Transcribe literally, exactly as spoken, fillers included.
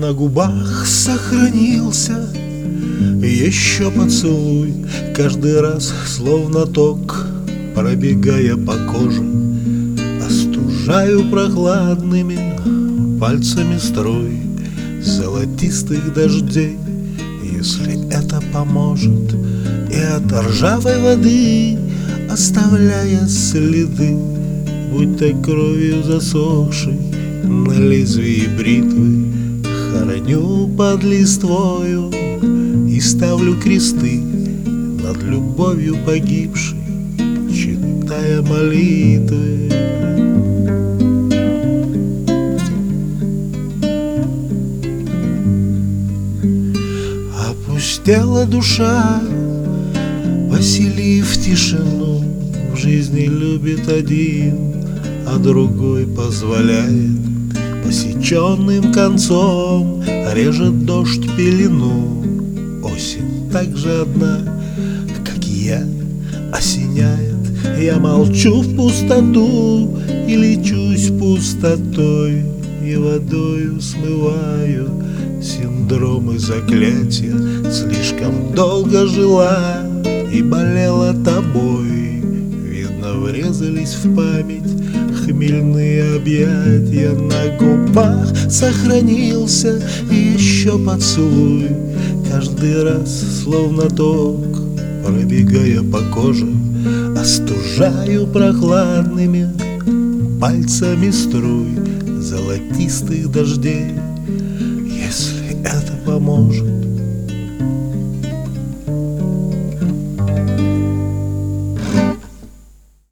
На губах сохранился еще поцелуй, каждый раз словно ток, пробегая по коже, остужаю прохладными пальцами струй золотистых дождей. Если это поможет, и от ржавой воды, оставляя следы, будь то кровью засохшей на лезвии бритвы, хороню под листвою и ставлю кресты над любовью погибшей, читая молитвы. Опустела душа, поселив тишину. В жизни любит один, а другой позволяет. Посеченным концом режет дождь пелену. Осень так же одна, как и я, осеняет. Я молчу в пустоту и лечусь пустотой, и водою смываю синдромы заклятия. Слишком долго жила и болела тобой. Видно, врезались в память хмельные объятия. На губах сохранился еще поцелуй, каждый раз словно ток, пробегая по коже, остужаю прохладными пальцами струй золотистых дождей. Если это поможет,